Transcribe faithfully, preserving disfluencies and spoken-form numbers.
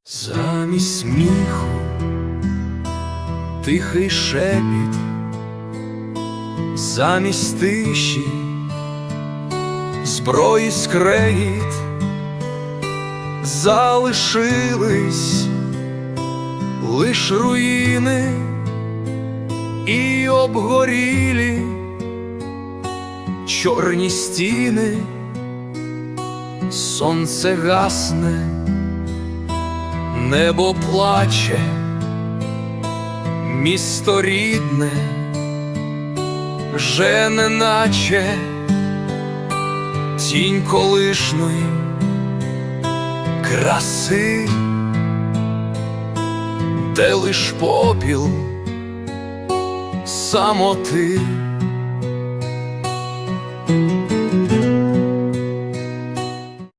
Замість сміху тихий шепіт, замість тиші зброї скрегіт, залишились лиш руїни і обгорілі чорні стіни. Сонце гасне, небо плаче, місто рідне вже неначе тінь колишньої краси, де лиш попіл самоти.